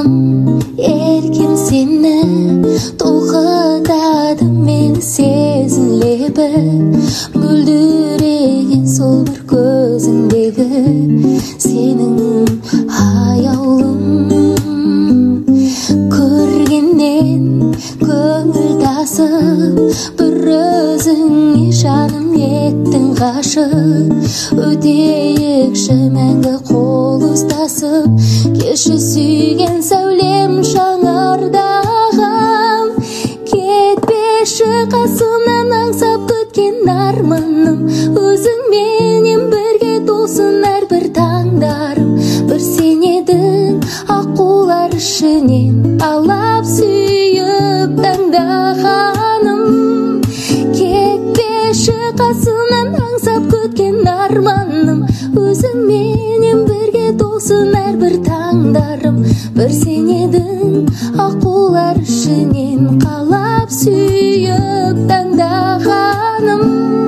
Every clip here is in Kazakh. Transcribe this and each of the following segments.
арманым еркем сені толқытады мені сезім лебі мөлдіреген сол бір көзіңдегі сенің аяулым көргеннен көңіл тасып бір өзіңе жаным еттің ғашық өтейікші мәңгі қол ұстасып келші сүйген сәулем жаңардағым кетпеші қасымнан аңсап күткен арманым өзіңменен бірге толсын әрбір таңдарым бір сен едің аққулар ішінен алап сүйіп таңдағаным кетпеші қасымнан аңсап күткен арманым өзіңменен бірге толсын әрбір таңдарым бір сен едің аққулар ішінен қалап сүйіп таңдағаным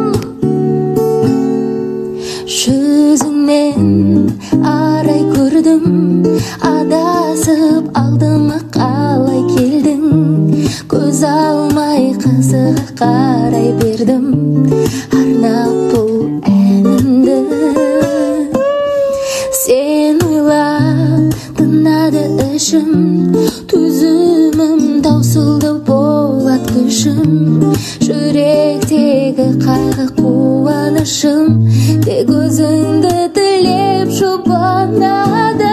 жүзіңнен арай көрдім адасып алдыма қалай келдің көз алмай қызыға қарай бердім арнап бұл әнімді сен ойлап тынады ішім төзімім таусылды болат күшім жүректегі қайғы қуанышым тек өзіңді тілеп жұбанады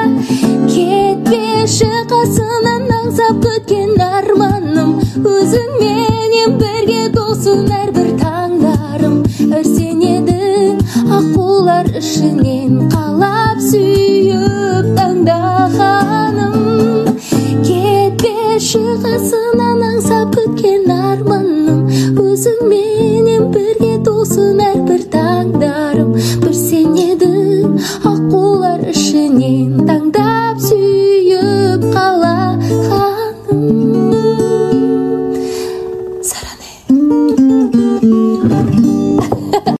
кетпеші қасымнан аңсап күткен арманым өзіңменен бірге толсын әрбір таңдарым бір сен едің аққулар ішінен қалап сүйіп таңдағаным кетпеші қасымнан аңсап күткен арманым өзіңменен бірге толсын әрбір таңдарым бір сен едің